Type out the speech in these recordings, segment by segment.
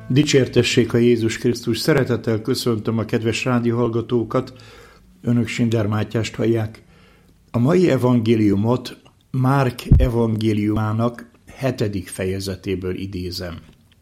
Dicsértessék a Jézus Krisztus! Szeretettel köszöntöm a kedves rádióhallgatókat, önök Sinder Mátyást hallják. A mai evangéliumot Márk evangéliumának 7. fejezetéből idézem.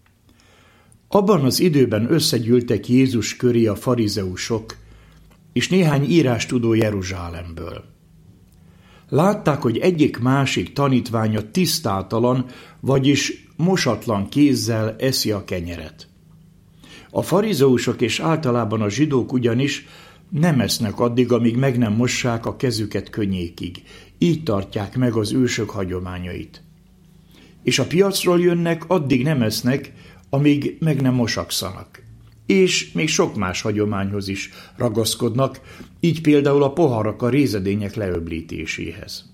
Abban az időben összegyűltek Jézus köré a farizeusok, és néhány írástudó Jeruzsálemből. Látták, hogy egyik-másik tanítványa tisztátalan, vagyis mosatlan kézzel eszi a kenyeret. A farizeusok és általában a zsidók ugyanis nem esznek addig, amíg meg nem mossák a kezüket könnyékig. Így tartják meg az ősök hagyományait. És a piacról jönnek, addig nem esznek, amíg meg nem mosakszanak. És még sok más hagyományhoz is ragaszkodnak, így például a poharak a rézedények leöblítéséhez.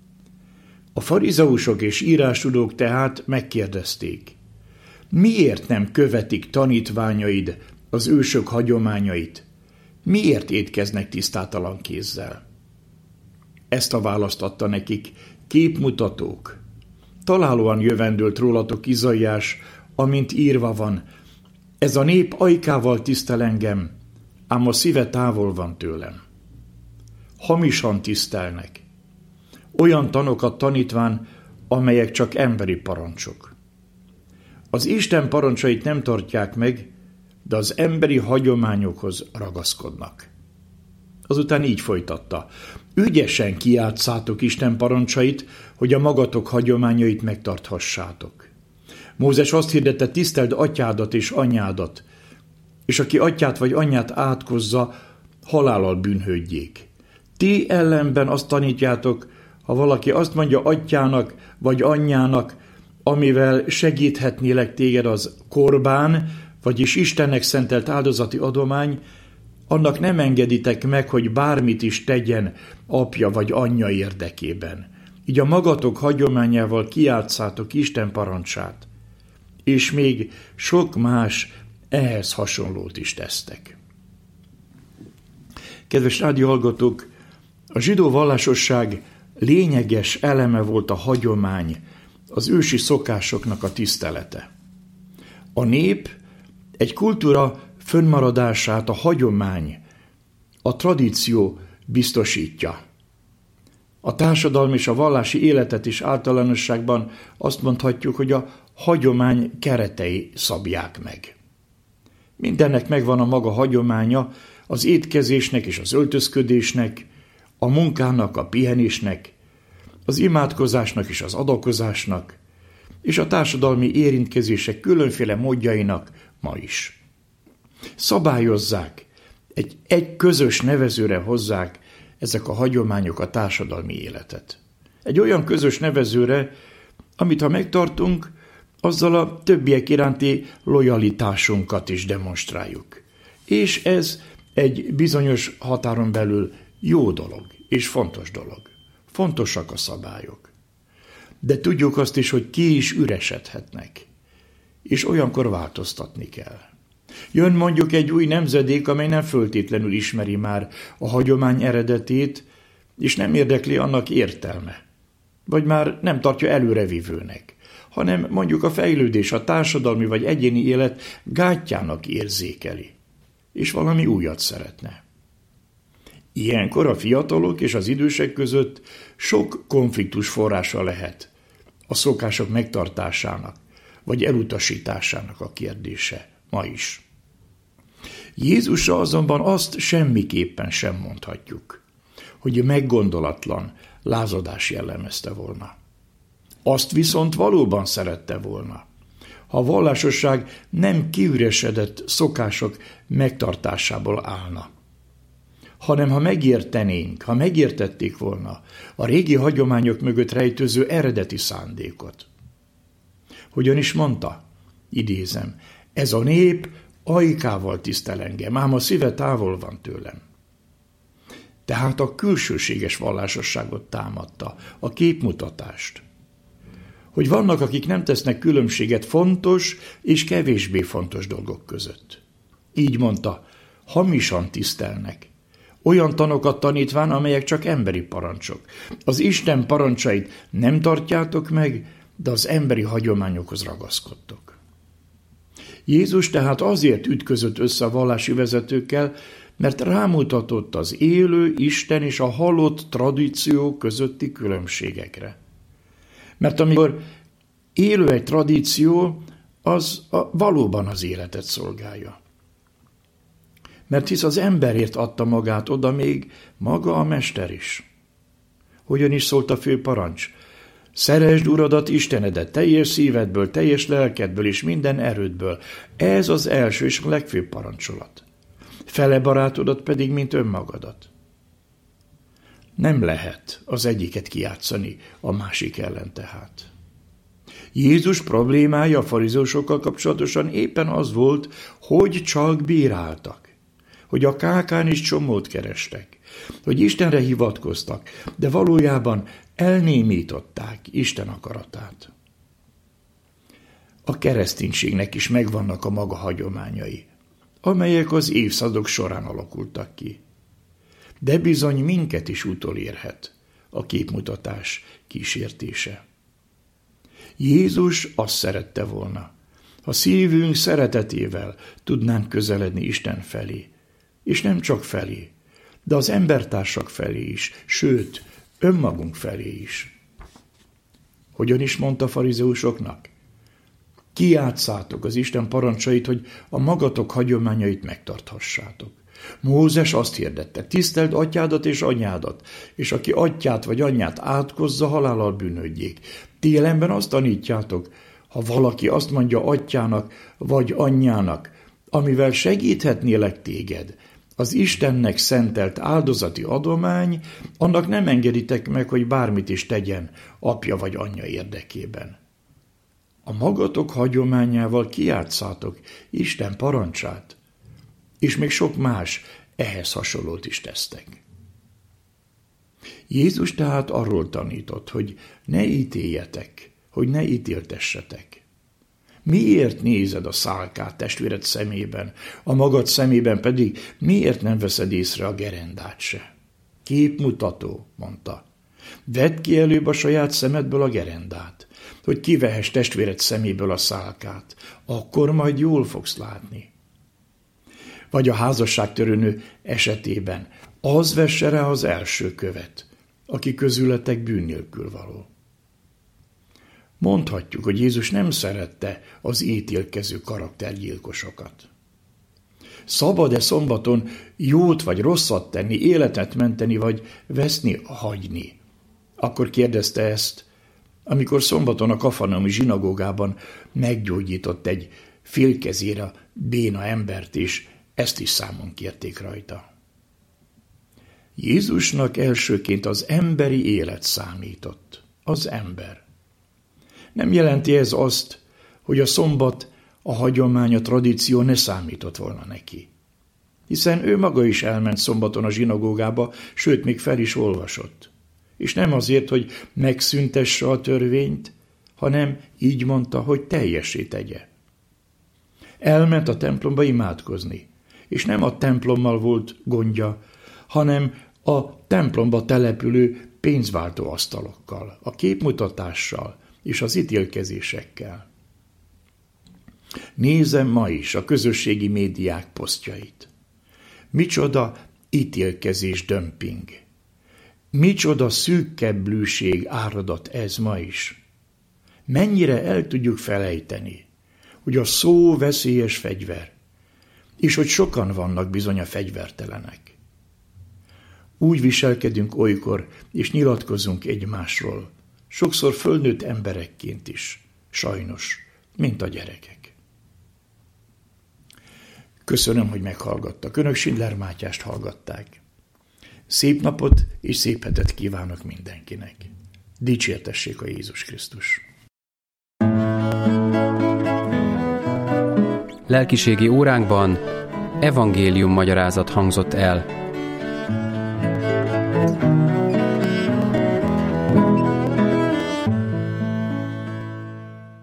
A farizeusok és írástudók tehát megkérdezték, miért nem követik tanítványaid az ősök hagyományait? Miért étkeznek tisztátalan kézzel? Ezt a választ adta nekik: képmutatók. Találóan jövendőlt rólatok Izaiás, amint írva van: ez a nép ajkával tisztel engem, ám a szíve távol van tőlem. Hamisan tisztelnek, olyan tanokat tanítván, amelyek csak emberi parancsok. Az Isten parancsait nem tartják meg, de az emberi hagyományokhoz ragaszkodnak. Azután így folytatta: ügyesen kijátszátok Isten parancsait, hogy a magatok hagyományait megtarthassátok. Mózes azt hirdette: tiszteld atyádat és anyádat, és aki atyát vagy anyját átkozza, halállal bűnhődjék. Ti ellenben azt tanítjátok, ha valaki azt mondja atyának vagy anyjának, amivel segíthetnélek téged, az korbán, vagyis Istennek szentelt áldozati adomány, annak nem engeditek meg, hogy bármit is tegyen apja vagy anyja érdekében. Így a magatok hagyományával kijátszátok Isten parancsát, és még sok más ehhez hasonlót is tesztek. Kedves rádióhallgatók, a zsidó vallásosság lényeges eleme volt a hagyomány, az ősi szokásoknak a tisztelete. A nép egy kultúra fönnmaradását a hagyomány, a tradíció biztosítja. A társadalmi és a vallási életet is általánosságban azt mondhatjuk, hogy a hagyomány keretei szabják meg. Mindennek megvan a maga hagyománya, az étkezésnek és az öltözködésnek, a munkának, a pihenésnek, az imádkozásnak és az adakozásnak, és a társadalmi érintkezések különféle módjainak ma is. Szabályozzák, egy közös nevezőre hozzák ezek a hagyományok a társadalmi életet. Egy olyan közös nevezőre, amit ha megtartunk, azzal a többiek iránti lojalitásunkat is demonstráljuk. És ez egy bizonyos határon belül jó dolog, és fontos dolog. Fontosak a szabályok. De tudjuk azt is, hogy ki is üresedhetnek, és olyankor változtatni kell. Jön mondjuk egy új nemzedék, amely nem föltétlenül ismeri már a hagyomány eredetét, és nem érdekli annak értelme, vagy már nem tartja előrevívőnek, hanem mondjuk a fejlődés, a társadalmi vagy egyéni élet gátjának érzékeli, és valami újat szeretne. Ilyenkor a fiatalok és az idősek között sok konfliktus forrása lehet a szokások megtartásának, vagy elutasításának a kérdése ma is. Jézusra azonban azt semmiképpen sem mondhatjuk, hogy meggondolatlan lázadás jellemezte volna. Azt viszont valóban szerette volna, ha a vallásosság nem kiüresedett szokások megtartásából állna, hanem ha megértenénk, ha megértették volna a régi hagyományok mögött rejtőző eredeti szándékot. Hogyan is mondta? Idézem: ez a nép ajkával tisztel engem, ám a szíve távol van tőlem. Tehát a külsőséges vallásosságot támadta, a képmutatást. Hogy vannak, akik nem tesznek különbséget fontos és kevésbé fontos dolgok között. Így mondta: hamisan tisztelnek, olyan tanokat tanítván, amelyek csak emberi parancsok. Az Isten parancsait nem tartjátok meg, de az emberi hagyományokhoz ragaszkodtok. Jézus tehát azért ütközött össze a vallási vezetőkkel, mert rámutatott az élő Isten és a halott tradíció közötti különbségekre. Mert amikor élő egy tradíció, az valóban az életet szolgálja. Mert hisz az emberért adta magát oda még maga a Mester is. Hogyan is szólt a fő parancs? Szeresd Uradat, Istenedet teljes szívedből, teljes lelkedből és minden erődből. Ez az első és a legfőbb parancsolat. Fele barátodat pedig, mint önmagadat. Nem lehet az egyiket kijátszani a másik ellen tehát. Jézus problémája a farizeusokkal kapcsolatosan éppen az volt, hogy csak bíráltak, hogy a kákán is csomót kerestek, hogy Istenre hivatkoztak, de valójában elnémították Isten akaratát. A kereszténységnek is megvannak a maga hagyományai, amelyek az évszázadok során alakultak ki. De bizony minket is utolérhet a képmutatás kísértése. Jézus azt szerette volna, ha szívünk szeretetével tudnánk közeledni Isten felé, és nem csak felé, de az embertársak felé is, sőt, önmagunk felé is. Hogyan is mondta a farizeusoknak? Kijátszátok az Isten parancsait, hogy a magatok hagyományait megtarthassátok. Mózes azt hirdette, tiszteld atyádat és anyádat, és aki atyát vagy anyját átkozza, halállal bűnődjék. Ti jelenben azt tanítjátok, ha valaki azt mondja atyának vagy anyjának, amivel segíthetnélek téged, az Istennek szentelt áldozati adomány, annak nem engeditek meg, hogy bármit is tegyen apja vagy anyja érdekében. A magatok hagyományával kijátszátok Isten parancsát, és még sok más ehhez hasonlót is tesztek. Jézus tehát arról tanított, hogy ne ítéljetek, hogy ne ítéltessetek. Miért nézed a szálkát testvéred szemében, a magad szemében pedig miért nem veszed észre a gerendát se? Képmutató, mondta. Vedd ki előbb a saját szemedből a gerendát, hogy kivehess testvéred szeméből a szálkát, akkor majd jól fogsz látni. Vagy a házasságtörő esetében az vesse rá az első követ, aki közületek bűn nélkül való. Mondhatjuk, hogy Jézus nem szerette az ítélkező karaktergyilkosokat. Szabad-e szombaton jót vagy rosszat tenni, életet menteni vagy veszni, hagyni? Akkor kérdezte ezt, amikor szombaton a kafarnaumi zsinagógában meggyógyított egy félkezére béna embert, és ezt is számon kérték rajta. Jézusnak elsőként az emberi élet számított, az ember. Nem jelenti ez azt, hogy a szombat, a hagyomány, a tradíció ne számított volna neki. Hiszen ő maga is elment szombaton a zsinagógába, sőt, még fel is olvasott. És nem azért, hogy megszüntesse a törvényt, hanem így mondta, hogy teljessé tegye. Elment a templomba imádkozni, és nem a templommal volt gondja, hanem a templomba települő pénzváltó asztalokkal, a képmutatással és az ítélkezésekkel. Nézem ma is a közösségi médiák posztjait. Micsoda ítélkezés dömping. Micsoda szűkkeblűség áradat ez ma is. Mennyire el tudjuk felejteni, hogy a szó veszélyes fegyver, és hogy sokan vannak bizony a fegyvertelenek. Úgy viselkedünk olykor, és nyilatkozunk egymásról, sokszor fölnőtt emberekként is, sajnos, mint a gyerekek. Köszönöm, hogy meghallgattak. Önök Schindler Mátyást hallgatták. Szép napot és szép hetet kívánok mindenkinek. Dicsértessék a Jézus Krisztus! Lelkiségi óránkban evangélium magyarázat hangzott el.